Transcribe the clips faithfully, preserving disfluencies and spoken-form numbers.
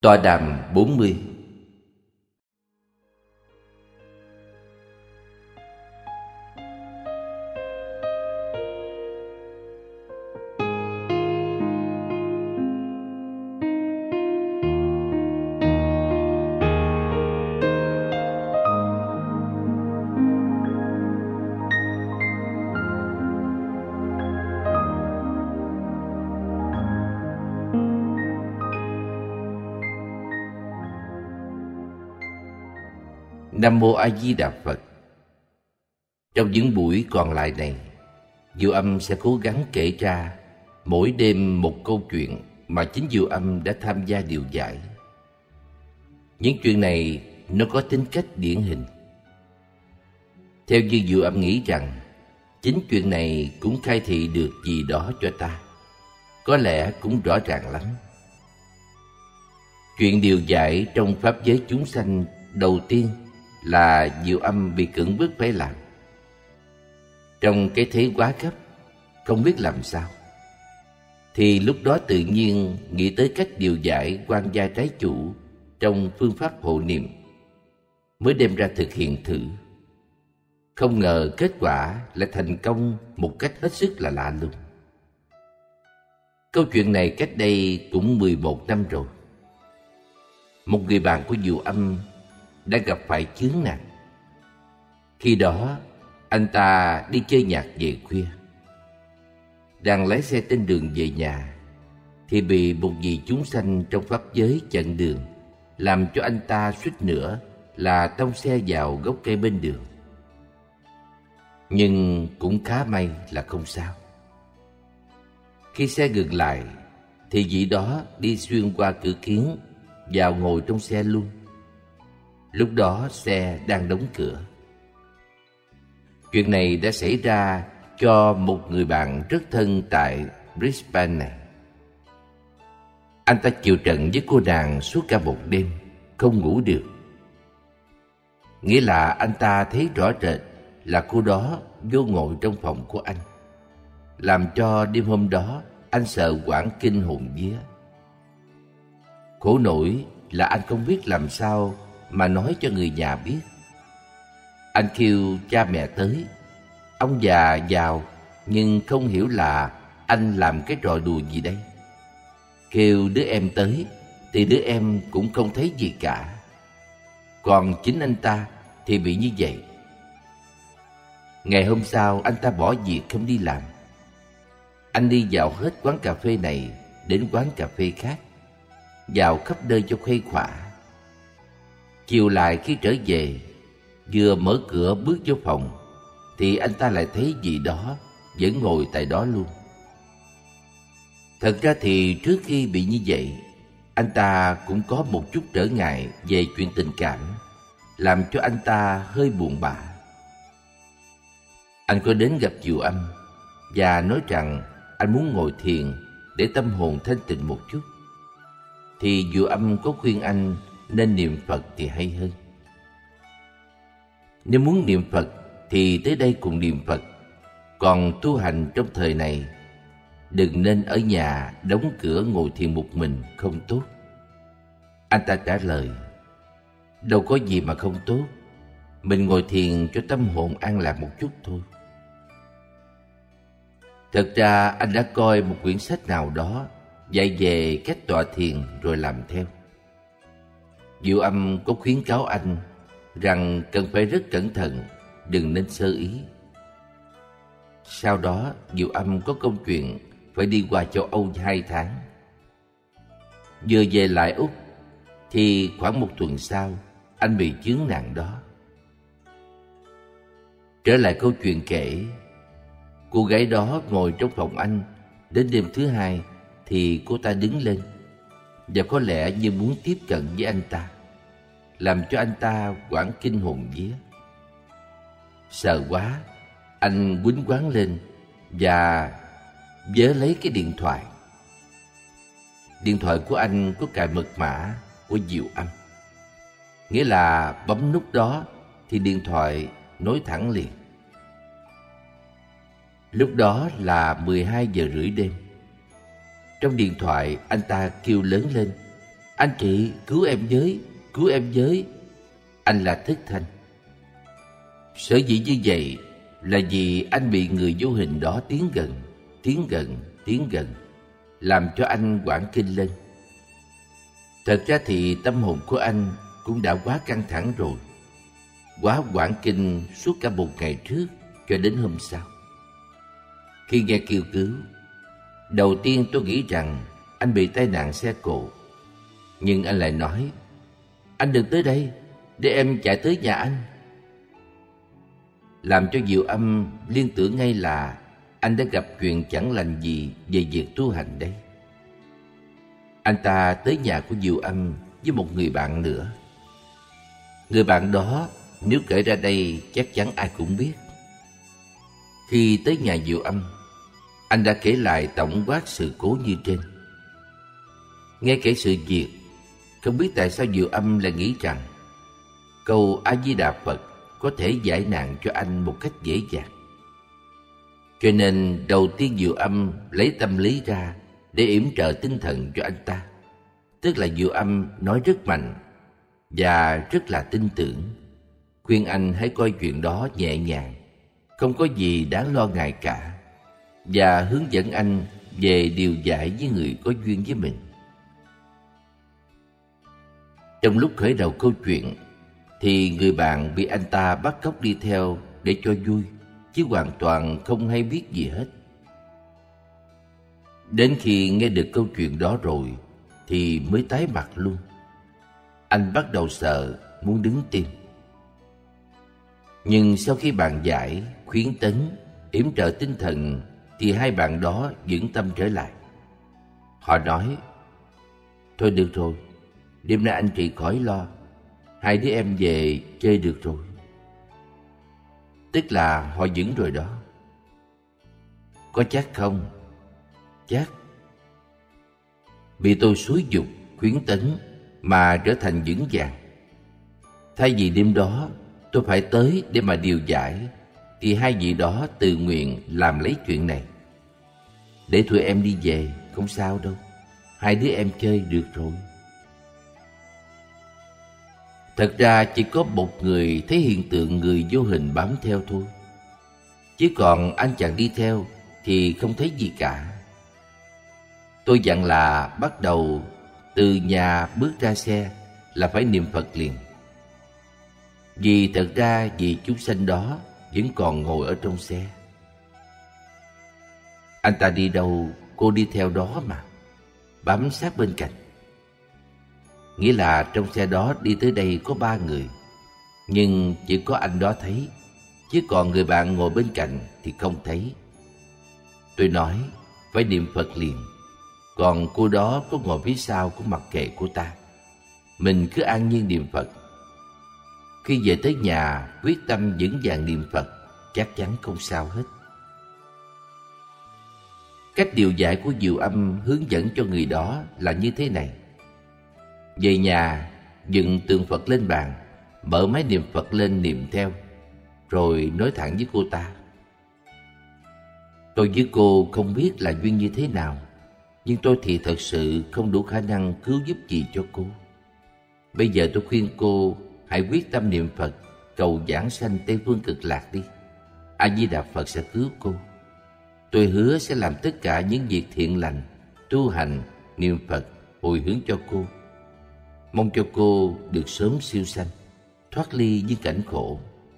Tọa đàm bốn mươi. Nam Mô A Di Đà Phật. Trong những buổi còn lại này, Diệu Âm sẽ cố gắng kể ra mỗi đêm một câu chuyện mà chính Diệu Âm đã tham gia điều giải. Những chuyện này nó có tính cách điển hình. Theo như Diệu Âm nghĩ rằng, chính chuyện này cũng khai thị được gì đó cho ta, có lẽ cũng rõ ràng lắm. Chuyện điều giải trong pháp giới chúng sanh đầu tiên là Diệu Âm bị cưỡng bức phải làm. Trong cái thế quá gấp, không biết làm sao, thì lúc đó tự nhiên nghĩ tới cách điều giải quan gia trái chủ trong phương pháp hộ niệm, mới đem ra thực hiện thử. Không ngờ kết quả lại thành công một cách hết sức là lạ lùng. Câu chuyện này cách đây cũng mười một năm rồi. Một người bạn của Diệu Âm đã gặp phải chướng nạn. Khi đó anh ta đi chơi nhạc về khuya, đang lái xe trên đường về nhà thì bị một vị chúng sanh trong pháp giới chặn đường, làm cho anh ta suýt nữa là tông xe vào gốc cây bên đường. Nhưng cũng khá may là không sao. Khi xe ngừng lại thì vị đó đi xuyên qua cửa kiến vào ngồi trong xe luôn. Lúc đó xe đang đóng cửa. Chuyện này đã xảy ra cho một người bạn rất thân tại Brisbane này. Anh ta chịu trận với cô nàng suốt cả một đêm, không ngủ được. Nghĩa là anh ta thấy rõ rệt là cô đó vô ngồi trong phòng của anh, làm cho đêm hôm đó anh sợ hoảng kinh hồn vía. Khổ nổi là anh không biết làm sao mà nói cho người nhà biết. Anh kêu cha mẹ tới. Ông già vào nhưng không hiểu là anh làm cái trò đùa gì đây. Kêu đứa em tới thì đứa em cũng không thấy gì cả. Còn chính anh ta thì bị như vậy. Ngày hôm sau anh ta bỏ việc không đi làm. Anh đi dạo hết quán cà phê này đến quán cà phê khác, dạo khắp nơi cho khuây khỏa. Chiều lại khi trở về, vừa mở cửa bước vô phòng thì anh ta lại thấy gì đó vẫn ngồi tại đó luôn. Thật ra thì trước khi bị như vậy, anh ta cũng có một chút trở ngại về chuyện tình cảm, làm cho anh ta hơi buồn bã. Anh có đến gặp Diệu Âm và nói rằng anh muốn ngồi thiền để tâm hồn thanh tịnh một chút. Thì Diệu Âm có khuyên anh nên niệm Phật thì hay hơn. Nếu muốn niệm Phật thì tới đây cùng niệm Phật. Còn tu hành trong thời này, đừng nên ở nhà đóng cửa ngồi thiền một mình, không tốt. Anh ta trả lời, đâu có gì mà không tốt. Mình ngồi thiền cho tâm hồn an lạc một chút thôi. Thật ra anh đã coi một quyển sách nào đó dạy về cách tọa thiền rồi làm theo. Diệu Âm có khuyến cáo anh rằng cần phải rất cẩn thận, đừng nên sơ ý. Sau đó Diệu Âm có công chuyện phải đi qua châu Âu hai tháng. Vừa về lại Úc thì khoảng một tuần sau anh bị chướng nạn đó. Trở lại câu chuyện kể, cô gái đó ngồi trong phòng anh đến đêm thứ hai thì cô ta đứng lên và có lẽ như muốn tiếp cận với anh ta, làm cho anh ta hoảng kinh hồn vía. Sợ quá, anh quýnh quáng lên và vớ lấy cái điện thoại. Điện thoại của anh có cài mật mã của Diệu Âm, nghĩa là bấm nút đó thì điện thoại nối thẳng liền. Lúc đó là mười hai giờ rưỡi đêm. Trong điện thoại anh ta kêu lớn lên Anh chị, cứu em với, cứu em với. Anh là thất thanh. Sở dĩ như vậy là vì anh bị người vô hình đó tiến gần, tiến gần, tiến gần, làm cho anh hoảng kinh lên. Thật ra thì tâm hồn của anh cũng đã quá căng thẳng rồi, quá hoảng kinh suốt cả một ngày trước cho đến hôm sau. Khi nghe kêu cứu, đầu tiên tôi nghĩ rằng anh bị tai nạn xe cộ. Nhưng anh lại nói, anh đừng tới đây, để em chạy tới nhà anh. Làm cho Diệu Âm liên tưởng ngay là anh đã gặp chuyện chẳng lành gì về việc tu hành đây. Anh ta tới nhà của Diệu Âm với một người bạn nữa. Người bạn đó nếu kể ra đây chắc chắn ai cũng biết. Khi tới nhà Diệu Âm, anh đã kể lại tổng quát sự cố như trên. Nghe kể sự việc, không biết tại sao Diệu Âm lại nghĩ rằng câu A Di Đà Phật có thể giải nạn cho anh một cách dễ dàng. Cho nên đầu tiên Diệu Âm lấy tâm lý ra để yểm trợ tinh thần cho anh ta. Tức là Diệu Âm nói rất mạnh và rất là tin tưởng, khuyên anh hãy coi chuyện đó nhẹ nhàng, không có gì đáng lo ngại cả, và hướng dẫn anh về điều giải với người có duyên với mình. Trong lúc khởi đầu câu chuyện thì người bạn bị anh ta bắt cóc đi theo để cho vui, chứ hoàn toàn không hay biết gì hết. Đến khi nghe được câu chuyện đó rồi thì mới tái mặt luôn. Anh bắt đầu sợ, muốn đứng tim. Nhưng sau khi bàn giải, khuyến tấn, yểm trợ tinh thần thì hai bạn đó vững tâm trở lại. Họ nói, thôi được rồi, đêm nay anh chị khỏi lo, hai đứa em về chơi được rồi. Tức là họ vững rồi đó. Có chắc không? Chắc. Bị tôi xúi giục, khuyến tấn mà trở thành vững vàng. Thay vì đêm đó tôi phải tới để mà điều giải, thì hai vị đó tự nguyện làm lấy chuyện này. Để tụi em đi về, không sao đâu, hai đứa em chơi được rồi. Thật ra chỉ có một người thấy hiện tượng người vô hình bám theo thôi, chứ còn anh chàng đi theo thì không thấy gì cả. Tôi dặn là bắt đầu từ nhà bước ra xe là phải niệm Phật liền. Vì thật ra vị chúng sanh đó vẫn còn ngồi ở trong xe. Anh ta đi đâu cô đi theo đó mà, bám sát bên cạnh. Nghĩa là trong xe đó đi tới đây có ba người, nhưng chỉ có anh đó thấy, chứ còn người bạn ngồi bên cạnh thì không thấy. Tôi nói phải niệm Phật liền, còn cô đó có ngồi phía sau cũng mặc kệ cô ta. Mình cứ an nhiên niệm Phật. Khi về tới nhà, quyết tâm vững vàng niệm Phật, chắc chắn không sao hết. Cách điều giải của Diệu Âm hướng dẫn cho người đó là như thế này. Về nhà, dựng tượng Phật lên bàn, mở máy niệm Phật lên niệm theo, rồi nói thẳng với cô ta. Tôi với cô không biết là duyên như thế nào, nhưng tôi thì thật sự không đủ khả năng cứu giúp gì cho cô. Bây giờ tôi khuyên cô hãy quyết tâm niệm Phật, cầu giảng sanh Tây Phương Cực Lạc đi. A Di Đà Phật sẽ cứu cô. Tôi hứa sẽ làm tất cả những việc thiện lành, tu hành, niệm Phật, hồi hướng cho cô. Mong cho cô được sớm siêu sanh, thoát ly những cảnh khổ.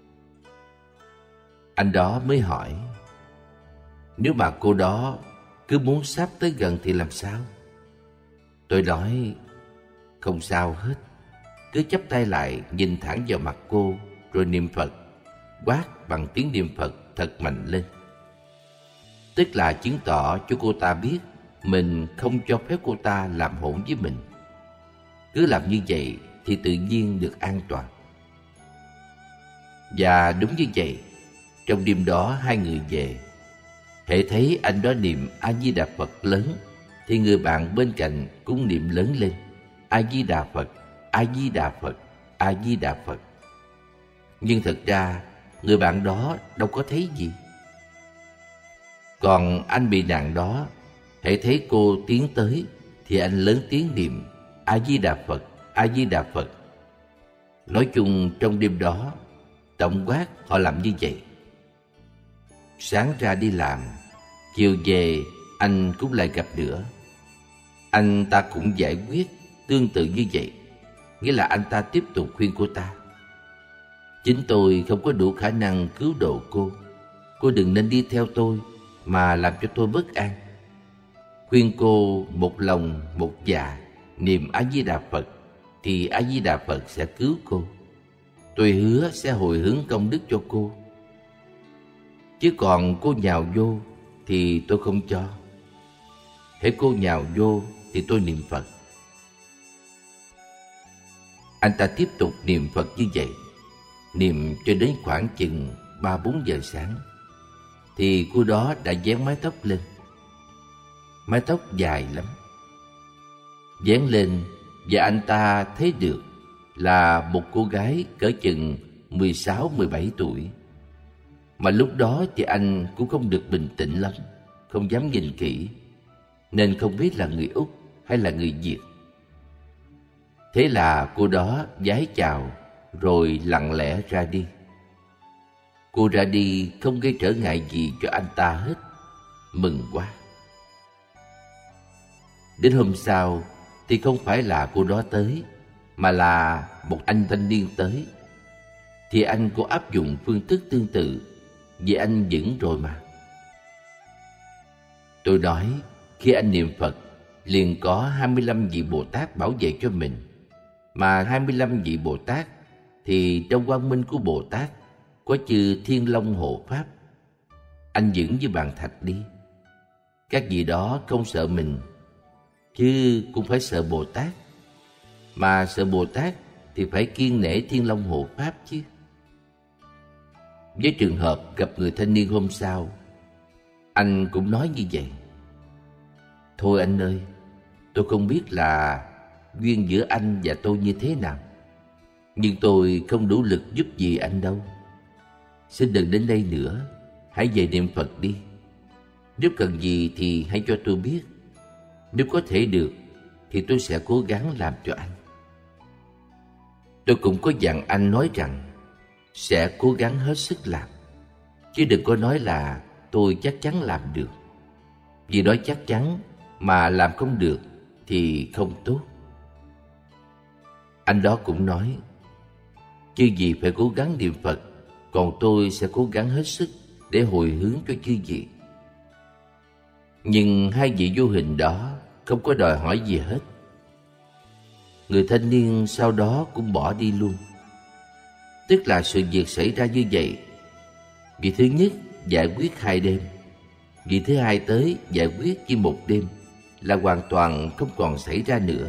Anh đó mới hỏi, nếu mà cô đó cứ muốn sắp tới gần thì làm sao? Tôi nói, không sao hết. Cứ chắp tay lại nhìn thẳng vào mặt cô, rồi niệm Phật, quát bằng tiếng niệm Phật thật mạnh lên. Tức là chứng tỏ cho cô ta biết mình không cho phép cô ta làm hỗn với mình. Cứ làm như vậy thì tự nhiên được an toàn. Và đúng như vậy, trong đêm đó hai người về. Hễ thấy anh đó niệm A Di Đà Phật lớn thì người bạn bên cạnh cũng niệm lớn lên, A Di Đà Phật, A Di Đà Phật, A Di Đà Phật. Nhưng thật ra người bạn đó đâu có thấy gì. Còn anh bị nạn đó, hễ thấy cô tiến tới thì anh lớn tiếng niệm A Di Đà Phật, A Di Đà Phật. Nói chung trong đêm đó, tổng quát họ làm như vậy. Sáng ra đi làm, chiều về anh cũng lại gặp nữa. Anh ta cũng giải quyết tương tự như vậy, nghĩa là anh ta tiếp tục khuyên cô ta. Chính tôi không có đủ khả năng cứu độ cô. Cô đừng nên đi theo tôi mà làm cho tôi bất an. Khuyên cô một lòng một dạ niệm A Di Đà Phật thì A Di Đà Phật sẽ cứu cô. Tôi hứa sẽ hồi hướng công đức cho cô. Chứ còn cô nhào vô thì tôi không cho. Hễ cô nhào vô thì tôi niệm Phật. Anh ta tiếp tục niệm Phật như vậy, niệm cho đến khoảng chừng ba bốn giờ sáng thì cô đó đã vén mái tóc lên. Mái tóc dài lắm. Vén lên và anh ta thấy được là một cô gái cỡ chừng mười sáu mười bảy tuổi. Mà lúc đó thì anh cũng không được bình tĩnh lắm, không dám nhìn kỹ, nên không biết là người Úc hay là người Việt. Thế là cô đó vái chào rồi lặng lẽ ra đi. Cô ra đi không gây trở ngại gì cho anh ta hết. Mừng quá. Đến hôm sau thì không phải là cô đó tới, mà là một anh thanh niên tới. Thì anh cũng áp dụng phương thức tương tự, vì anh vững rồi mà. Tôi nói khi anh niệm Phật liền có hai mươi lăm vị Bồ Tát bảo vệ cho mình. Mà hai mươi lăm vị Bồ Tát thì trong quang minh của Bồ Tát có chư Thiên Long hộ pháp. Anh vững như bàn thạch đi. Các vị đó không sợ mình, chứ cũng phải sợ Bồ Tát. Mà sợ Bồ Tát thì phải kiêng nể Thiên Long hộ pháp chứ. Với trường hợp gặp người thanh niên hôm sau, anh cũng nói như vậy. Thôi anh ơi, tôi không biết là duyên giữa anh và tôi như thế nào, nhưng tôi không đủ lực giúp gì anh đâu. Xin đừng đến đây nữa, hãy về niệm Phật đi. Nếu cần gì thì hãy cho tôi biết. Nếu có thể được thì tôi sẽ cố gắng làm cho anh. Tôi cũng có dặn anh nói rằng sẽ cố gắng hết sức làm, chứ đừng có nói là tôi chắc chắn làm được. Vì nói chắc chắn mà làm không được thì không tốt. Anh đó cũng nói, chư vị phải cố gắng niệm Phật, còn tôi sẽ cố gắng hết sức để hồi hướng cho chư vị. Nhưng hai vị vô hình đó không có đòi hỏi gì hết. Người thanh niên sau đó cũng bỏ đi luôn. Tức là sự việc xảy ra như vậy. Vị thứ nhất giải quyết hai đêm, vị thứ hai tới giải quyết chỉ một đêm, là hoàn toàn không còn xảy ra nữa.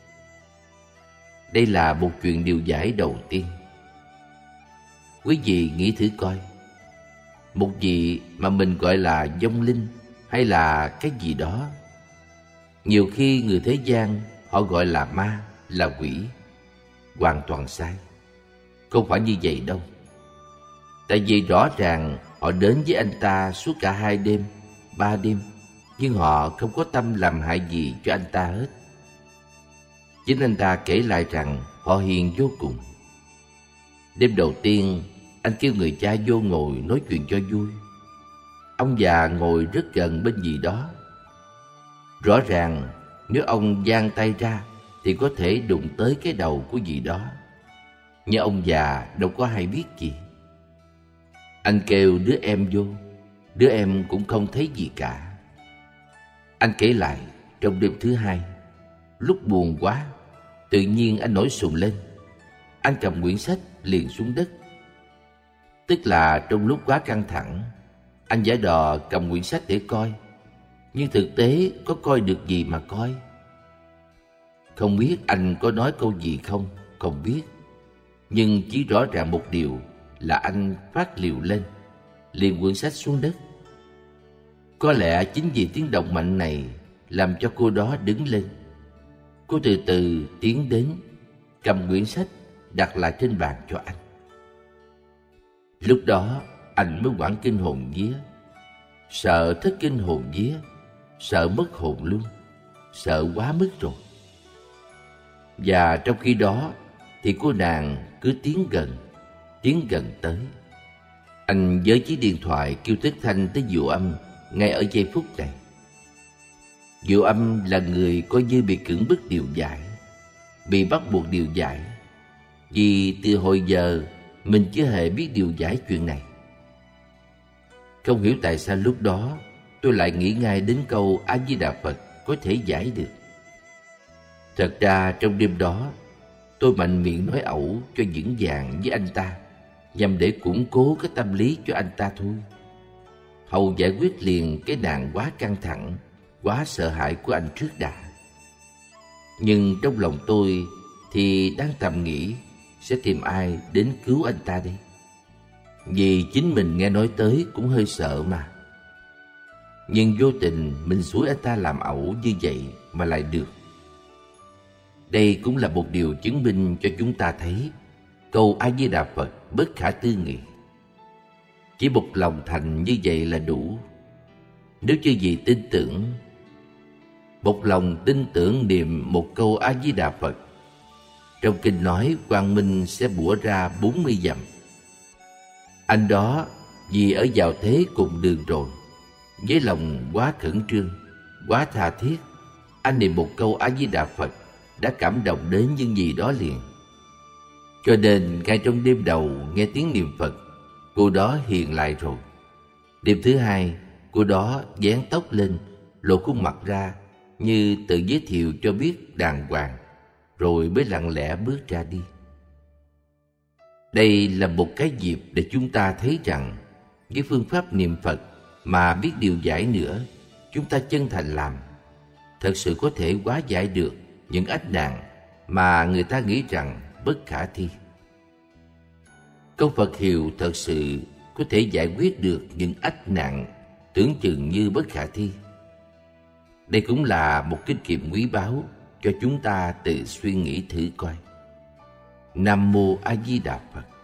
Đây là một chuyện điều giải đầu tiên. Quý vị nghĩ thử coi, một vị mà mình gọi là vong linh hay là cái gì đó, nhiều khi người thế gian họ gọi là ma, là quỷ. Hoàn toàn sai. Không phải như vậy đâu. Tại vì rõ ràng họ đến với anh ta suốt cả hai đêm, ba đêm, nhưng họ không có tâm làm hại gì cho anh ta hết. Chính anh ta kể lại rằng họ hiền vô cùng. Đêm đầu tiên, anh kêu người cha vô ngồi nói chuyện cho vui. Ông già ngồi rất gần bên dì đó. Rõ ràng nếu ông giang tay ra thì có thể đụng tới cái đầu của dì đó. Nhưng ông già đâu có hay biết gì. Anh kêu đứa em vô, đứa em cũng không thấy gì cả. Anh kể lại trong đêm thứ hai, lúc buồn quá, tự nhiên anh nổi sùng lên. Anh cầm quyển sách liền xuống đất. Tức là trong lúc quá căng thẳng, anh giả đò cầm quyển sách để coi, nhưng thực tế có coi được gì mà coi. Không biết anh có nói câu gì không, không biết. Nhưng chỉ rõ ràng một điều là anh phát liều lên, liền quyển sách xuống đất. Có lẽ chính vì tiếng động mạnh này làm cho cô đó đứng lên. Cô từ từ tiến đến, cầm quyển sách đặt lại trên bàn cho anh. Lúc đó anh mới hoảng kinh hồn vía, sợ thất kinh hồn vía, sợ mất hồn luôn, sợ quá mức rồi. Và trong khi đó thì cô nàng cứ tiến gần, tiến gần tới. Anh với chiếc điện thoại kêu Tất Thanh tới Diệu Âm ngay ở giây phút này. Diệu Âm là người coi như bị cưỡng bức điều giải, bị bắt buộc điều giải, vì từ hồi giờ mình chưa hề biết điều giải chuyện này. Không hiểu tại sao lúc đó tôi lại nghĩ ngay đến câu A Di Đà Phật có thể giải được. Thật ra trong đêm đó tôi mạnh miệng nói ẩu cho vững vàng với anh ta, nhằm để củng cố cái tâm lý cho anh ta thôi, hầu giải quyết liền cái nạn quá căng thẳng, quá sợ hãi của anh trước đã. Nhưng trong lòng tôi thì đang thầm nghĩ sẽ tìm ai đến cứu anh ta đây, vì chính mình nghe nói tới cũng hơi sợ mà. Nhưng vô tình mình xúi anh ta làm ẩu như vậy mà lại được. Đây cũng là một điều chứng minh cho chúng ta thấy câu A Di Đà Phật bất khả tư nghị. Chỉ một lòng thành như vậy là đủ. Nếu chưa gì tin tưởng, một lòng tin tưởng niệm một câu A Di Đà Phật, trong kinh nói quang minh sẽ bủa ra bốn mươi dặm. Anh đó vì ở vào thế cùng đường rồi, với lòng quá khẩn trương, quá tha thiết, anh niệm một câu A Di Đà Phật đã cảm động đến những gì đó liền. Cho nên ngay trong đêm đầu nghe tiếng niệm Phật, cô đó hiền lại rồi. Đêm thứ hai, cô đó vén tóc lên, lộ khuôn mặt ra như tự giới thiệu cho biết đàng hoàng, rồi mới lặng lẽ bước ra đi. Đây là một cái dịp để chúng ta thấy rằng với phương pháp niệm Phật mà biết điều giải nữa, chúng ta chân thành làm, thật sự có thể hóa giải được những ách nạn mà người ta nghĩ rằng bất khả thi. Câu Phật hiệu thật sự có thể giải quyết được những ách nạn tưởng chừng như bất khả thi. Đây cũng là một kinh nghiệm quý báu cho chúng ta tự suy nghĩ thử coi. Nam Mô A Di Đà Phật.